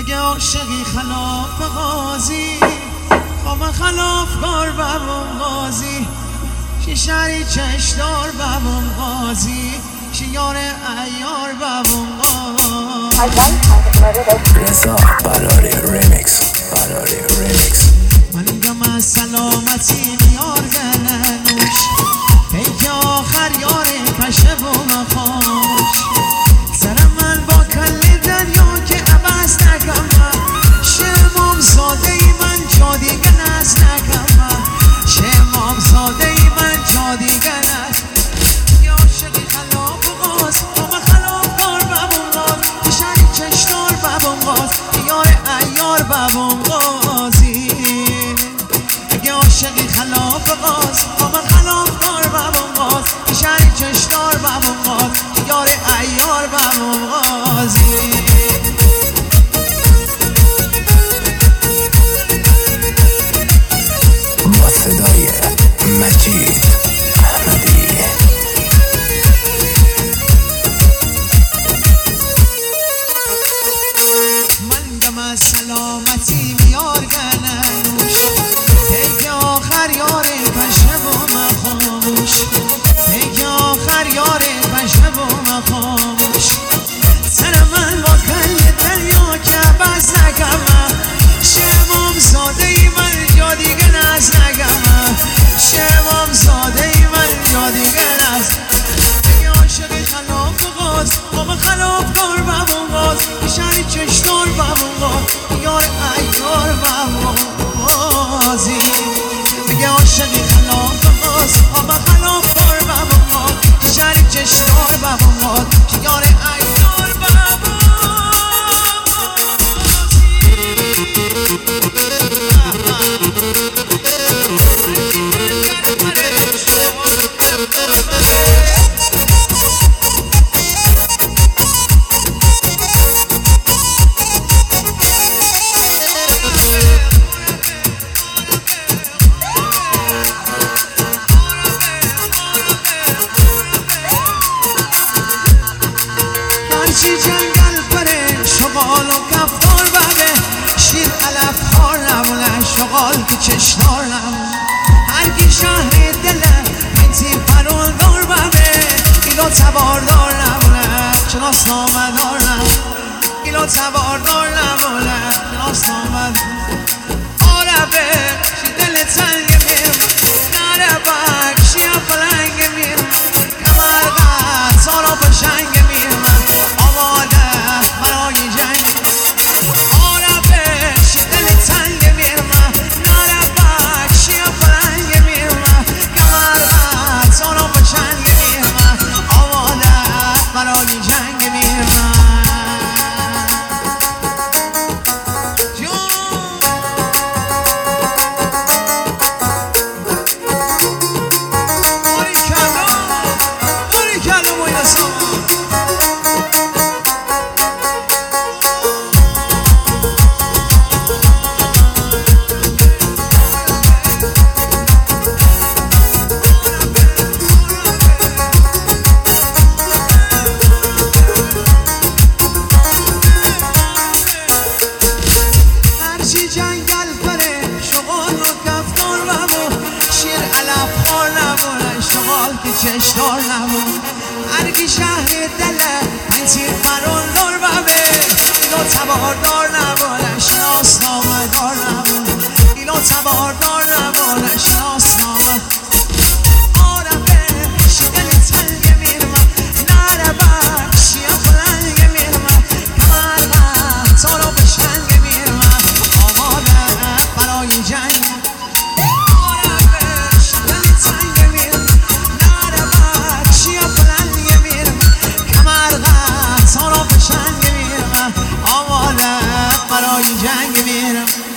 اگه عاشقی خلاف قاضی خواه خلاف کار بابم قاضی شیشری چشدار بابم قاضی شیار ایار بابم قاضی رضا براری ریمیکس من میگم از سلامتی میار گلنوش پیک آخر یار پشه و مخاش سر من با کل دریا که عوض نکم شمام زاده ای من جا دیگه نز نکم شمام زاده ای من جا دیگه نز یا عاشقی خلاف قاز با خلاف کار بابون قاز پیشنی چشدار بابون قاز یار ایار بابون قازی اگه عاشقی خلاف قاز با خلاف کار بابون قاز پیشنی چشدار بابون قاز یار ایار بابون قازی با صدای مجید احمدی من دم از سلامتی میار گلنوش پیک آخر یار پشه و مخاموش پیک آخر یار پشه و مخاموش سر من با کل دریا که بز نگم شمام زاده ای من جا دیگه نز نگم شمام زاده ای من جا دیگه نز اگه عاشقی خلاف قاز با خلاف کار بابون قاز شری چشدار بابون قاز یار ایار بابون قازی اگه عاشقی خلاف قاز با خلاف کار بابون قاز شری چشدار بابون قاز یار ایار بابون هرچی جنگل بره شغال و کفتار بره شیر علف خار نمونه شغال که چشنار نمونه هرکی شهر دله انتی پروندار بره ایلو تباردار نمونه شناس نامدار نمونه ایلو تباردار نمونه شناس نامدار آربه شی دل تنگ میم نره بک شی پلنگ میم کمر قد سارا پشنگ میم آماده برای جنگ آربه شی دل تنگ میم نره بک شی پلنگ میم کمر قد سارا پشنگ میم آماده برای جنگ میم جنگل پره شغال و کفتار بابو شیر علف خار نمونه شغال که چشدار نمونه هرکی شهر دله انتی پروندار بابه ایلو تباردار نمونه شناس نامدار نمونه ایلو تباردار نمونه شناس نامدار آربه شی دل تنگ میرمه نره بک شی پلنگ میرمه کمر قد سارا بشنگ میرمه برای جنگ آربه شی دل تنگ میرمه نره بک شی پلنگ میرمه کمر قد سارا بشنگ میرمه آماده برای جنگ میرم